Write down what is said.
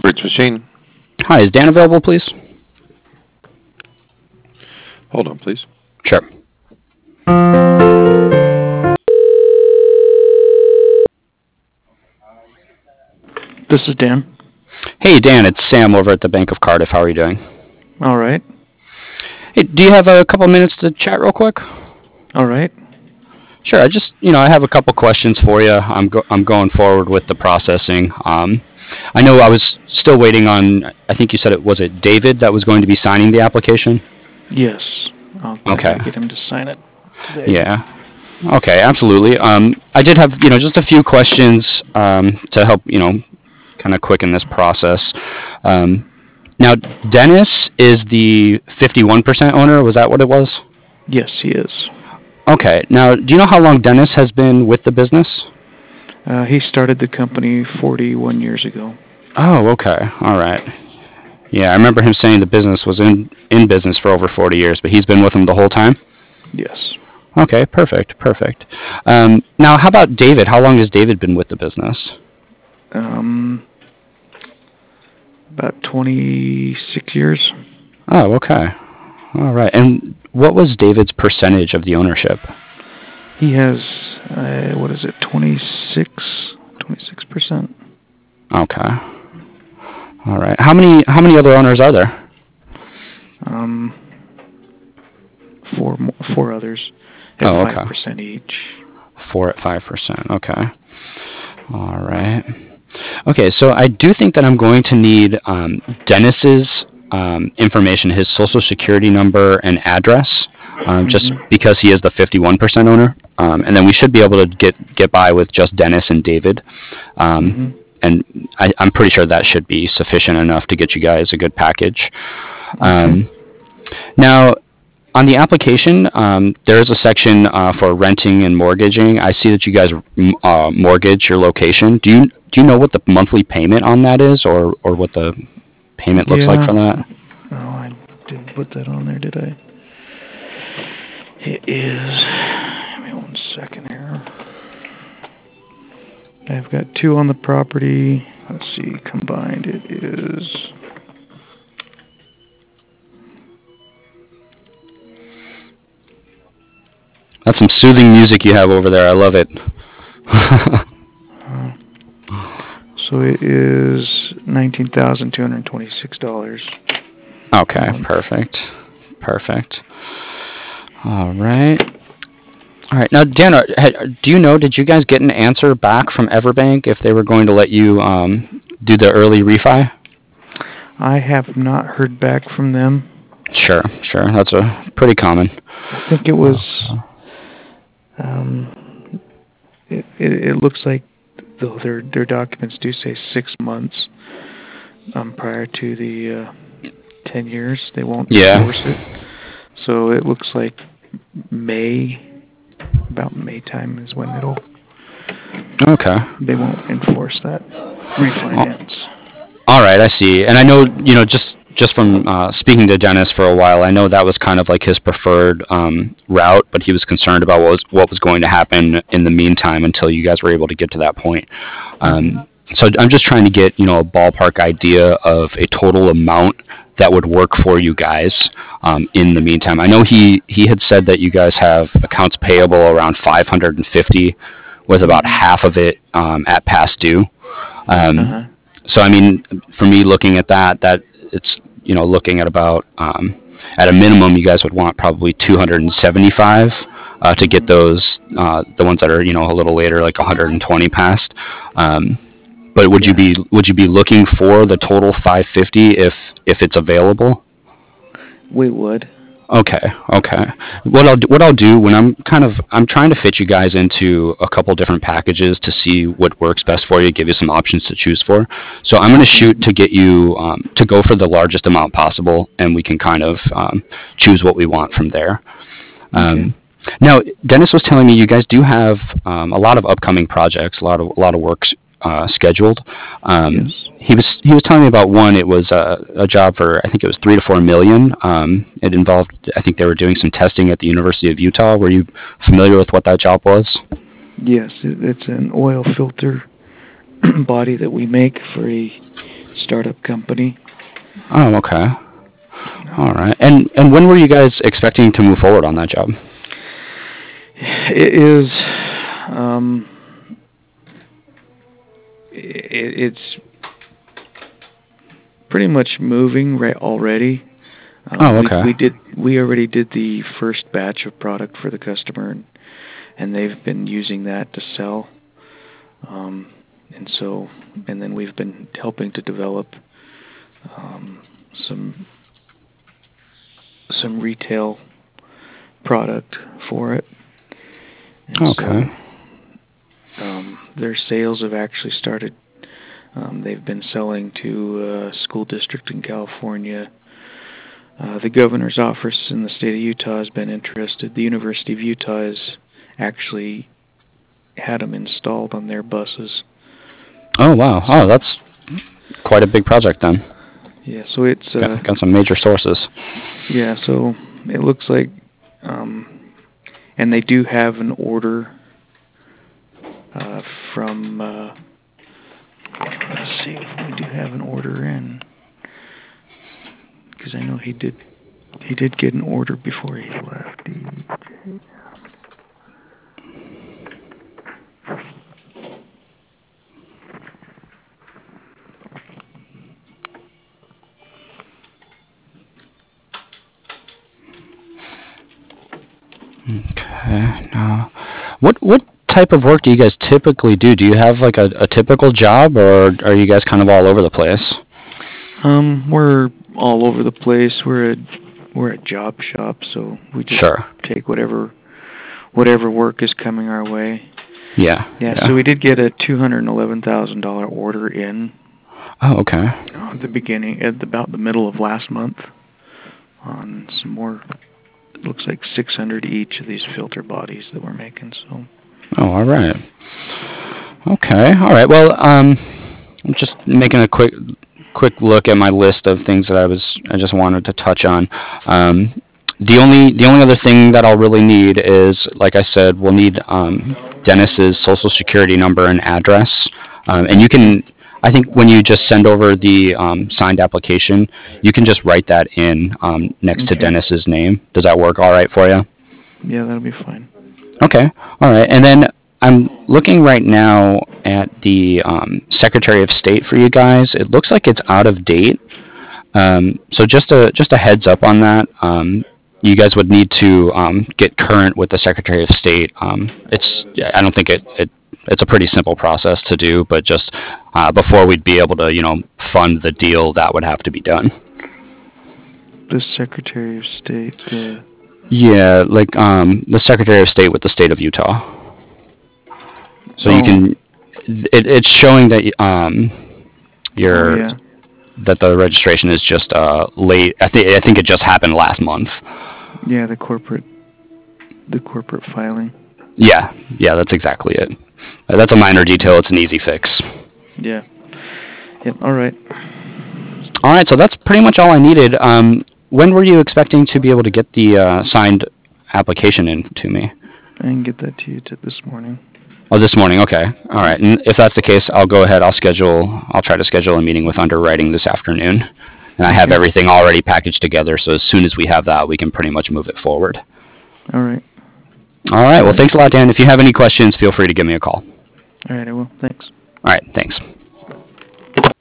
Bridge Machine. Hi, is Dan available, please? Hold on, please. Sure. This is Dan. Hey, Dan, it's Sam over at the Bank of Cardiff. How are you doing? All right. Hey, do you have a couple minutes to chat real quick? All right. Sure. I have a couple questions for you. I'm going forward with the processing. I know I was still waiting on, I think you said was it David that was going to be signing the application? Yes. I'll Okay. get him to sign it today. Yeah. Okay, absolutely. I did have, just a few questions to help, kind of quicken this process. Now, Dennis is the 51% owner. Was that what it was? Yes, he is. Okay. Now, do you know how long Dennis has been with the business? He started the company 41 years ago. Oh, okay. All right. Yeah, I remember him saying the business was in business for over 40 years, but he's been with him the whole time? Yes. Okay, perfect. Now, how about David? How long has David been with the business? About 26 years. Oh, okay. All right. And what was David's percentage of the ownership? He has, 26%. Okay. All right. How many other owners are there? Four others at 5% each. 4 at 5%. Okay. All right. Okay, so I do think that I'm going to need Dennis's information, his social security number and address, just because he is the 51% owner, and then we should be able to get by with just Dennis and David, and I'm pretty sure that should be sufficient enough to get you guys a good package. Now, on the application, there is a section for renting and mortgaging. I see that you guys mortgage your location. Do you know what the monthly payment on that is, or what the payment looks like for that? No, I didn't put that on there, did I? It is. Give me 1 second here. I've got 2 on the property. Let's see, combined it is. That's some soothing music you have over there. I love it. So it is $19,226. Okay, perfect. All right. Now, Dan, do you know, did you guys get an answer back from Everbank if they were going to let you do the early refi? I have not heard back from them. Sure. That's pretty common. I think it was. It looks like, though their documents do say 6 months prior to the 10 years, they won't enforce it. So it looks like about May time is when it'll. Okay. They won't enforce that refinance. All right, I see. And I know, just from speaking to Dennis for a while, I know that was kind of like his preferred route, but he was concerned about what was going to happen in the meantime until you guys were able to get to that point. So I'm just trying to get, a ballpark idea of a total amount that would work for you guys in the meantime. I know he had said that you guys have accounts payable around 550, with about half of it at past due. So, I mean, for me looking at that it's, looking at about, at a minimum, you guys would want probably 275 to get those, the ones that are, a little later, like 120 past. But would you be looking for the total 550 if it's available? We would. Okay. What I'll do when I'm trying to fit you guys into a couple different packages to see what works best for you, give you some options to choose for. So I'm going to shoot to get you to go for the largest amount possible, and we can kind of choose what we want from there. Now, Dennis was telling me you guys do have a lot of upcoming projects, a lot of works scheduled. Yes. He was telling me about one. It was a job for, I think it was $3 to $4 million. It involved, I think they were doing some testing at the University of Utah. Were you familiar with what that job was? Yes, it's an oil filter body that we make for a startup company. Oh, okay. All right. And when were you guys expecting to move forward on that job? It is. It's pretty much moving right already. Okay. We already did the first batch of product for the customer, and they've been using that to sell. And then we've been helping to develop some retail product for it. And Okay. So, their sales have actually started. They've been selling to a school district in California. The governor's office in the state of Utah has been interested. The University of Utah has actually had them installed on their buses. Oh, wow. Oh, that's quite a big project then. Yeah, so it's... got some major sources. Yeah, so it looks like... and they do have an order from... let's see if we do have an order in. Because I know he did get an order before he left. Okay. Now, what type of work do you guys typically do? Do you have like a typical job, or are you guys kind of all over the place? We're all over the place. We're a job shop, so we just take whatever work is coming our way. Yeah. So we did get a $211,000 order in. Oh, okay. At the beginning, at about the middle of last month, on some more. It looks like 600 each of these filter bodies that we're making. So. Oh, all right. Okay. All right. Well, I'm just making a quick look at my list of things that I just wanted to touch on. The only other thing that I'll really need is, like I said, we'll need Dennis's social security number and address. And you can, I think when you just send over the signed application, you can just write that in next to Dennis's name. Does that work all right for you? Yeah, that'll be fine. Okay. All right. And then I'm looking right now at the Secretary of State for you guys. It looks like it's out of date. So just a heads up on that. You guys would need to get current with the Secretary of State. I don't think it's a pretty simple process to do, but just before we'd be able to fund the deal, that would have to be done. The Secretary of State. Yeah, like the Secretary of State with the state of Utah. So you can, it's showing that that the registration is just late. I think it just happened last month. Yeah, the corporate filing. Yeah, that's exactly it. That's a minor detail. It's an easy fix. Yeah. Yep. All right. All right. So that's pretty much all I needed. When were you expecting to be able to get the signed application in to me? I can get that to you this morning. Oh, this morning. Okay. All right. And if that's the case, I'll go ahead. I'll try to schedule a meeting with underwriting this afternoon. And I have everything already packaged together, so as soon as we have that, we can pretty much move it forward. All right. All right. Well, thanks a lot, Dan. If you have any questions, feel free to give me a call. All right, I will. Thanks. All right. Thanks.